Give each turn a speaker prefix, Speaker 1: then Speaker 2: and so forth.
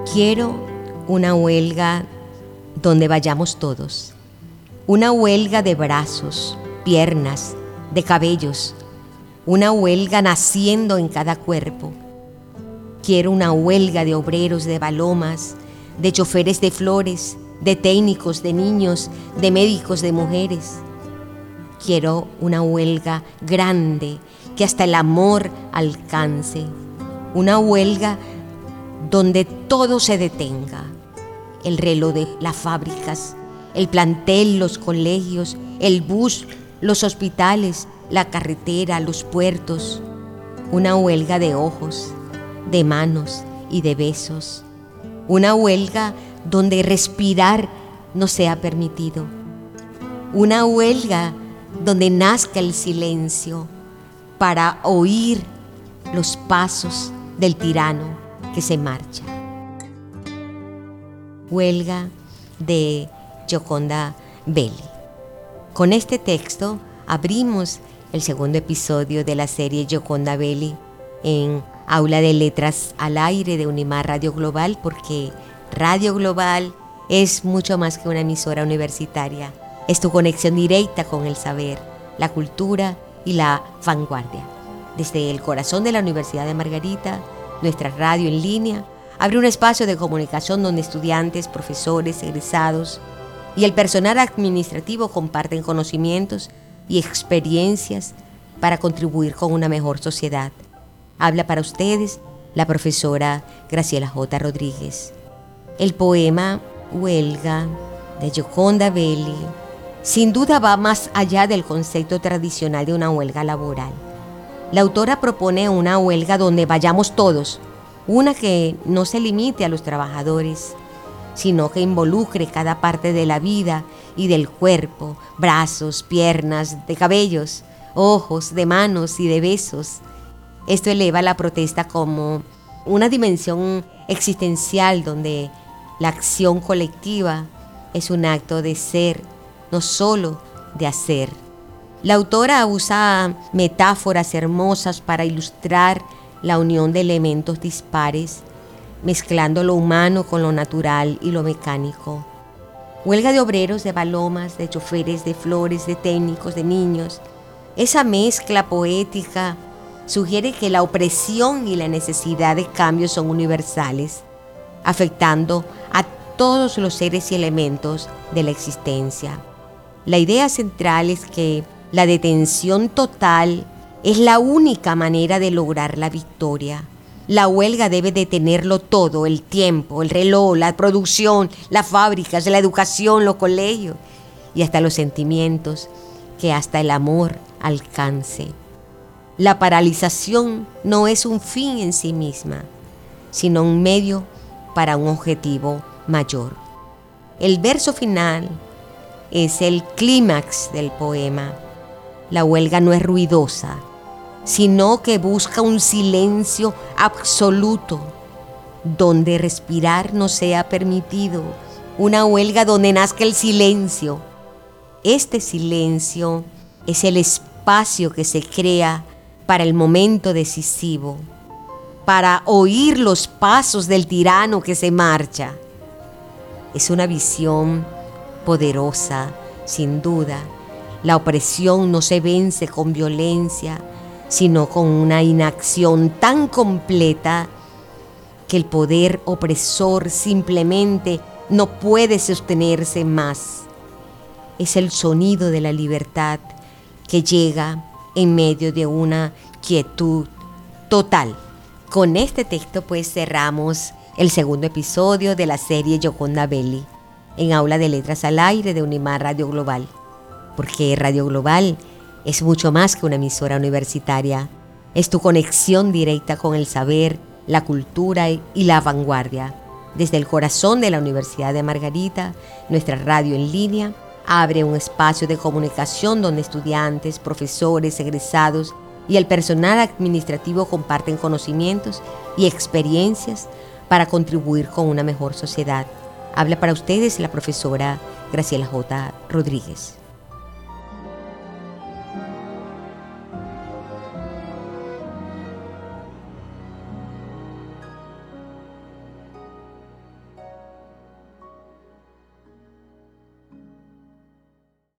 Speaker 1: Quiero una huelga donde vayamos todos. Una huelga de brazos, piernas, de cabellos. Una huelga naciendo en cada cuerpo. Quiero una huelga de obreros, de palomas, de choferes de flores, de técnicos, de niños, de médicos, de mujeres. Quiero una huelga grande que hasta el amor alcance. Una huelga donde todo se detenga. El reloj de las fábricas, el plantel, los colegios, el bus, los hospitales, la carretera, los puertos. Una huelga de ojos, de manos y de besos. Una huelga donde respirar no sea permitido. Una huelga donde nazca el silencio para oír los pasos del tirano que se marcha. Huelga de Gioconda Belli. Con este texto abrimos el segundo episodio de la serie Gioconda Belli en Aula de Letras al Aire de Unimar Radio Global, porque Radio Global es mucho más que una emisora universitaria. Es tu conexión directa con el saber, la cultura y la vanguardia. Desde el corazón de la Universidad de Margarita, nuestra radio en línea abre un espacio de comunicación donde estudiantes, profesores, egresados y el personal administrativo comparten conocimientos y experiencias para contribuir con una mejor sociedad. Habla para ustedes la profesora Graciela J. Rodríguez. El poema Huelga de Gioconda Belli sin duda va más allá del concepto tradicional de una huelga laboral. La autora propone una huelga donde vayamos todos, una que no se limite a los trabajadores, sino que involucre cada parte de la vida y del cuerpo, brazos, piernas, de cabellos, ojos, de manos y de besos. Esto eleva la protesta como una dimensión existencial donde la acción colectiva es un acto de ser, no solo de hacer. La autora usa metáforas hermosas para ilustrar la unión de elementos dispares, mezclando lo humano con lo natural y lo mecánico. Huelga de obreros, de palomas, de choferes, de flores, de técnicos, de niños. Esa mezcla poética sugiere que la opresión y la necesidad de cambio son universales, afectando a todos los seres y elementos de la existencia. La idea central es que la detención total es la única manera de lograr la victoria. La huelga debe detenerlo todo: el tiempo, el reloj, la producción, las fábricas, la educación, los colegios y hasta los sentimientos, que hasta el amor alcance. La paralización no es un fin en sí misma, sino un medio para un objetivo mayor. El verso final es el clímax del poema. La huelga no es ruidosa, sino que busca un silencio absoluto, donde respirar no sea permitido. Una huelga donde nazca el silencio. Este silencio es el espacio que se crea para el momento decisivo, para oír los pasos del tirano que se marcha. Es una visión poderosa, sin duda. La opresión no se vence con violencia, sino con una inacción tan completa que el poder opresor simplemente no puede sostenerse más. Es el sonido de la libertad que llega en medio de una quietud total. Con este texto pues cerramos el segundo episodio de la serie Gioconda Belli en Aula de Letras al Aire de Unimar Radio Global, porque Radio Global es mucho más que una emisora universitaria. Es tu conexión directa con el saber, la cultura y la vanguardia. Desde el corazón de la Universidad de Margarita, nuestra radio en línea abre un espacio de comunicación donde estudiantes, profesores, egresados y el personal administrativo comparten conocimientos y experiencias para contribuir con una mejor sociedad. Habla para ustedes la profesora Graciela J. Rodríguez.